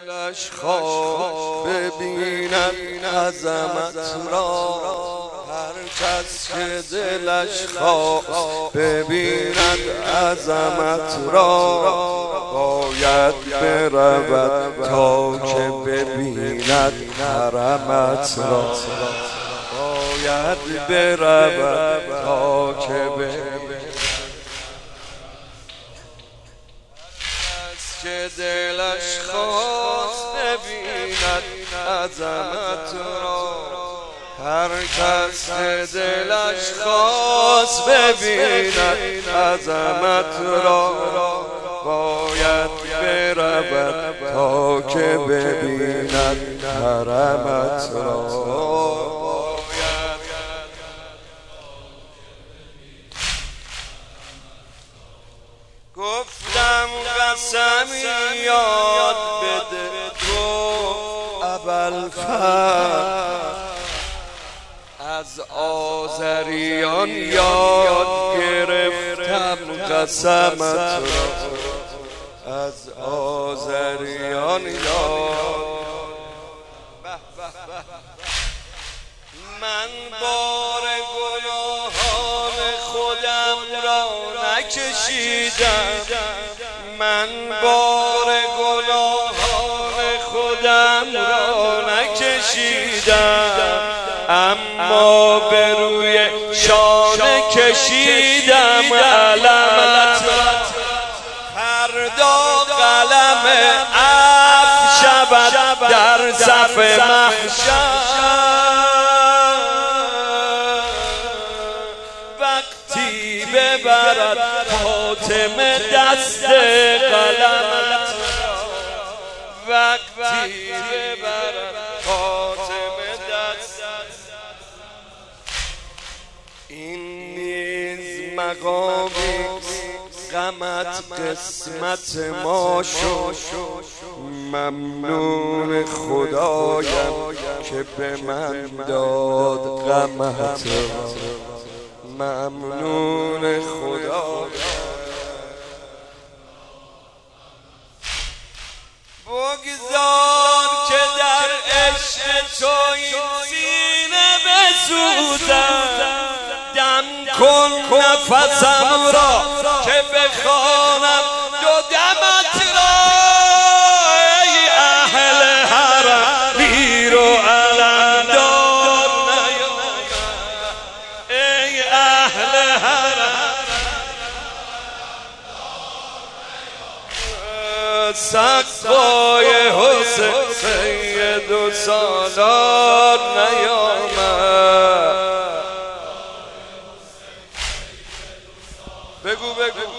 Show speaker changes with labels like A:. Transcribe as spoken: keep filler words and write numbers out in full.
A: دلش خواه ببیند عظمت را، هر کس که دلش خواه ببیند عظمت را، باید برود تا که ببیند حرمت را، باید برود تا که ببیند که دلش خواست ببیند عظمت را، هر کس که دلش خواست ببیند عظمت را، باید برود تا که ببیند حرمت را. گفتم قسمی یاد بده تو ابوالفضل، از آذریان یاد گرفتم قسمت را، از آذریان یاد. من بار گناهان خودم را نکشیدم، من بار گناهان خودم را نکشیدم، اما به روی شانه کشیدم علمت را. فردا قلم عفو شود در صف محشر، وقتی ببرد فاطمه دست قلمت را، وقتی ببرد فاطمه دست. این نیز مقامی غمت قسمت ما شد، ممنون خدایم که به من داد غمت را، ممنون خدایم. بگذار که در عشق تو این سینه بسوزم، دم کن نفسم را که بخوانم دو دمت را. ای اهل حرم بیر و علمدار نیامد، ای اهل حرم سقای حسین سید و سالار نیامد. بگو بگو